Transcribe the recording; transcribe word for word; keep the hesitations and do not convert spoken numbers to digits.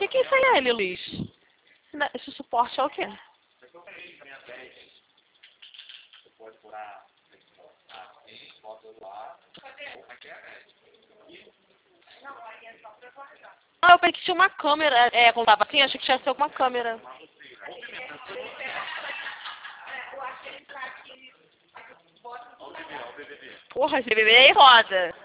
que isso aí é ele, Luiz? Esse suporte é o quê? Ah, eu pensei que tinha uma câmera. É, quando tava assim, achei que tinha sido alguma câmera. Porra, esse bebê aí roda.